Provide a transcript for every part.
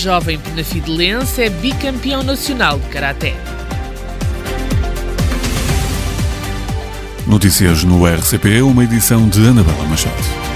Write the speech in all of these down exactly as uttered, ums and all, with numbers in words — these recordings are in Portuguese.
Jovem penafidelense é bicampeão nacional de karaté. Notícias no R C P, uma edição de Anabela Machado.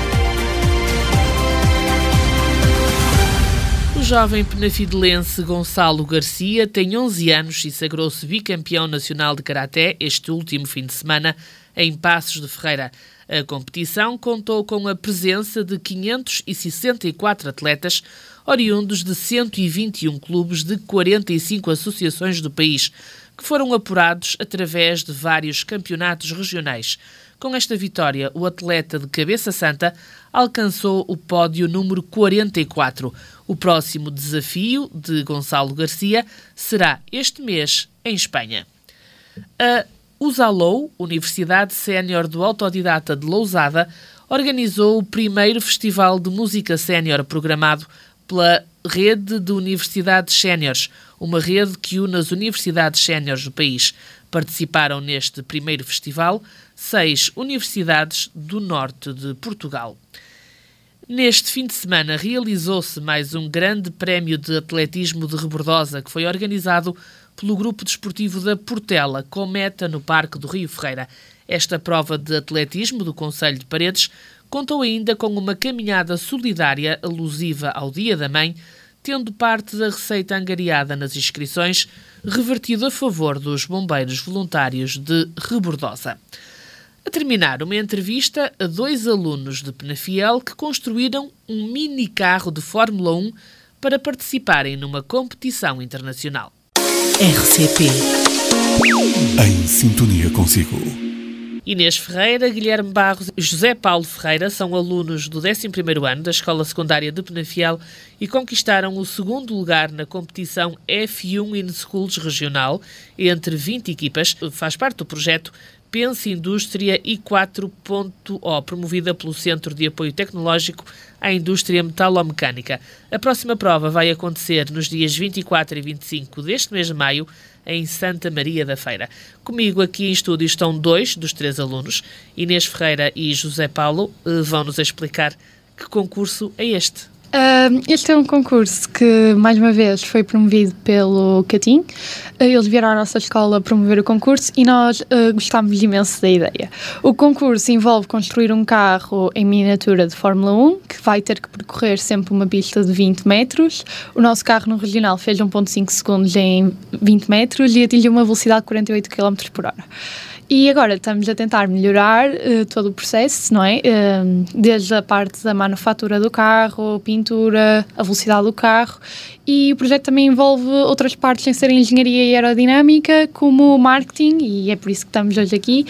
O jovem penafidelense Gonçalo Garcia tem onze anos e sagrou-se bicampeão nacional de karaté este último fim de semana em Passos de Ferreira. A competição contou com a presença de quinhentos e sessenta e quatro atletas, oriundos de cento e vinte e um clubes de quarenta e cinco associações do país, que foram apurados através de vários campeonatos regionais. Com esta vitória, o atleta de Cabeça Santa alcançou o pódio número quarenta e quatro. O próximo desafio de Gonçalo Garcia será este mês em Espanha. A Usalou, Universidade Sénior do Autodidata de Lousada, organizou o primeiro Festival de Música Sénior programado pela Rede de Universidades Séniores, uma rede que une as universidades séniores do país. Participaram neste primeiro festival seis universidades do norte de Portugal. Neste fim de semana realizou-se mais um grande prémio de atletismo de Rebordosa, que foi organizado pelo Grupo Desportivo da Portela, com meta no Parque do Rio Ferreira. Esta prova de atletismo do Concelho de Paredes contou ainda com uma caminhada solidária alusiva ao Dia da Mãe, tendo parte da receita angariada nas inscrições revertido a favor dos bombeiros voluntários de Rebordosa. A terminar, uma entrevista a dois alunos de Penafiel que construíram um mini carro de Fórmula um para participarem numa competição internacional. R C P. Em sintonia consigo. Inês Ferreira, Guilherme Barros e José Paulo Ferreira são alunos do décimo primeiro ano da Escola Secundária de Penafiel e conquistaram o segundo lugar na competição F um in Schools regional entre vinte equipas. Faz parte do projeto Pense Indústria I quatro ponto O, promovida pelo Centro de Apoio Tecnológico à Indústria Metalomecânica. A próxima prova vai acontecer nos dias vinte e quatro e vinte e cinco deste mês de maio, em Santa Maria da Feira. Comigo aqui em estúdio estão dois dos três alunos. Inês Ferreira e José Paulo vão-nos explicar que concurso é este. Uh, este é um concurso que, mais uma vez, foi promovido pelo Catim. Uh, eles vieram à nossa escola promover o concurso e nós uh, gostámos imenso da ideia. O concurso envolve construir um carro em miniatura de Fórmula um, que vai ter que percorrer sempre uma pista de vinte metros. O nosso carro no regional fez um vírgula cinco segundos em vinte metros e atingiu uma velocidade de quarenta e oito quilómetros por hora. E agora estamos a tentar melhorar uh, todo o processo, não é? Uh, desde a parte da manufatura do carro, pintura, a velocidade do carro. E o projeto também envolve outras partes sem ser engenharia e aerodinâmica, como marketing, e é por isso que estamos hoje aqui.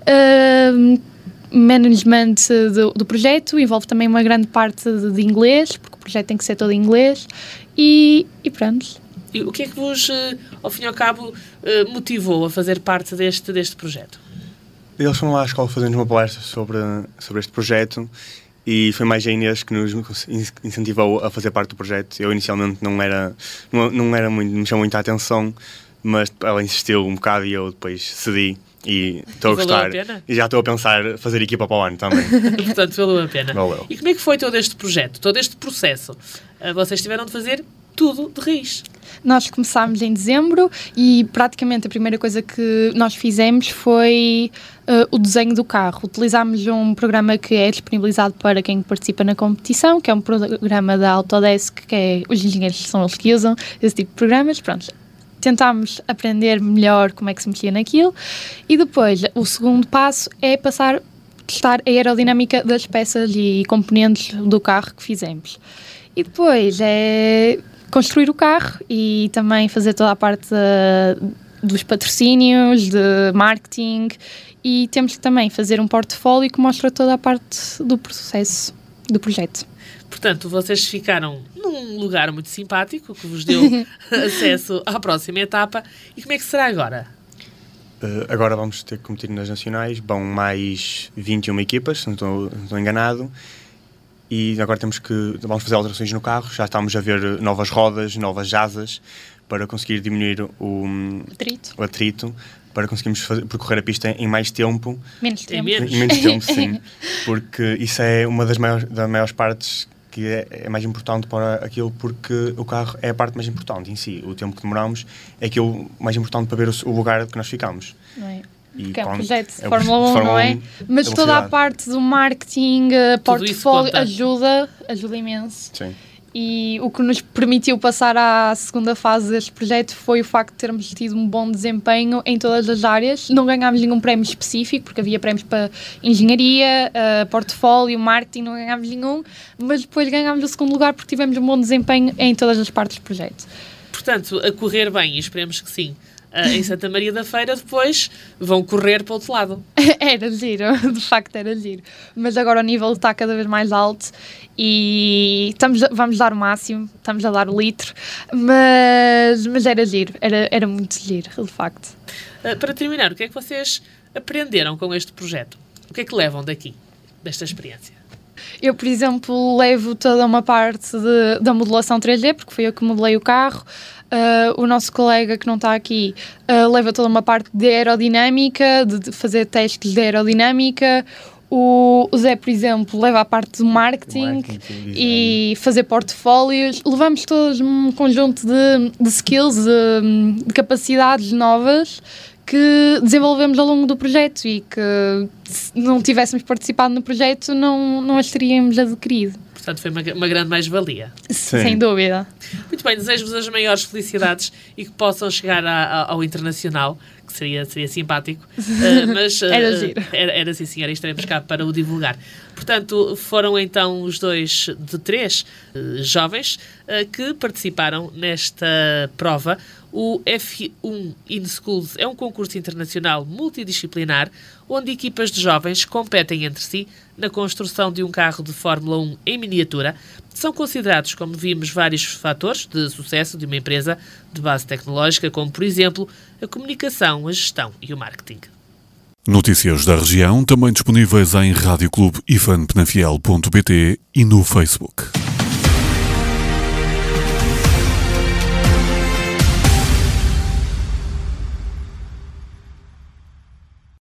Uh, management do, do projeto, envolve também uma grande parte de, de inglês, porque o projeto tem que ser todo em inglês. E, e pronto. E o que é que vos, ao fim e ao cabo, motivou a fazer parte deste, deste projeto? Eles foram lá à escola fazer-nos uma palestra sobre, sobre este projeto e foi mais a Inês que nos incentivou a fazer parte do projeto. Eu inicialmente não era, não, não era muito, me chamou muita atenção, mas ela insistiu um bocado e eu depois cedi. E estou a gostar. A e já estou a pensar fazer equipa para o ano também. Portanto, valeu a pena. Valeu. E como é que foi todo este projeto, todo este processo? Vocês tiveram de fazer tudo de raiz. Nós começámos em dezembro e praticamente a primeira coisa que nós fizemos foi uh, o desenho do carro. Utilizámos um programa que é disponibilizado para quem participa na competição, que é um programa da Autodesk, que é, os engenheiros são eles que usam esse tipo de programas. Pronto. Tentámos aprender melhor como é que se mexia naquilo e depois o segundo passo é passar a testar a aerodinâmica das peças e componentes do carro que fizemos. E depois é construir o carro e também fazer toda a parte uh, dos patrocínios, de marketing, e temos que também fazer um portfólio que mostra toda a parte do processo, do projeto. Portanto, vocês ficaram num lugar muito simpático, que vos deu acesso à próxima etapa. E como é que será agora? Uh, agora vamos ter que competir nas nacionais. Vão mais vinte e uma equipas, se não estou, não estou enganado. E agora temos que, vamos fazer alterações no carro. Já estamos a ver novas rodas, novas asas, para conseguir diminuir o atrito, o atrito para conseguirmos fazer, percorrer a pista em mais tempo. Menos tempo. Em menos tempo, sim. Porque isso é uma das maiores, das maiores partes que é, é mais importante para aquilo, porque o carro é a parte mais importante em si. O tempo que demoramos é aquilo mais importante para ver o, o lugar que nós ficamos. Não é? E que é um quando, projeto de é Fórmula um, não é? Mas a toda a parte do marketing, uh, portfólio, conta. ajuda, ajuda imenso. Sim. E o que nos permitiu passar à segunda fase deste projeto foi o facto de termos tido um bom desempenho em todas as áreas. Não ganhámos nenhum prémio específico, porque havia prémios para engenharia, uh, portfólio, marketing, não ganhámos nenhum, mas depois ganhámos o segundo lugar porque tivemos um bom desempenho em todas as partes do projeto. Portanto, a correr bem, e esperemos que sim, uh, em Santa Maria da Feira, depois vão correr para o outro lado. Era giro, de facto era giro. Mas agora o nível está cada vez mais alto e estamos a, vamos dar o máximo, estamos a dar o litro, mas, mas era giro, era, era muito giro, de facto. Uh, para terminar, o que é que vocês aprenderam com este projeto? O que é que levam daqui, desta experiência? Eu, por exemplo, levo toda uma parte de, da modelação três D, porque fui eu que modelei o carro. Uh, o nosso colega que não está aqui uh, leva toda uma parte de aerodinâmica, de, de fazer testes de aerodinâmica. O, o Zé, por exemplo, leva a parte do marketing, marketing e fazer portfólios. Levamos todos um conjunto de, de skills, de, de capacidades novas que desenvolvemos ao longo do projeto e que, se não tivéssemos participado no projeto, não, não as teríamos adquirido. Portanto, foi uma, uma grande mais-valia. Sem dúvida. Muito bem, desejo-vos as maiores felicidades e que possam chegar a, a, ao internacional, que seria, seria simpático. Uh, mas, uh, era giro. Era, era sim, senhora, e estaremos cá para o divulgar. Portanto, foram então os dois de três uh, jovens uh, que participaram nesta prova. O F um in Schools é um concurso internacional multidisciplinar onde equipas de jovens competem entre si na construção de um carro de Fórmula um em miniatura. São considerados, como vimos, vários fatores de sucesso de uma empresa de base tecnológica, como, por exemplo, a comunicação, a gestão e o marketing. Notícias da região também disponíveis em rádio clube ifan penafiel ponto pt e no Facebook.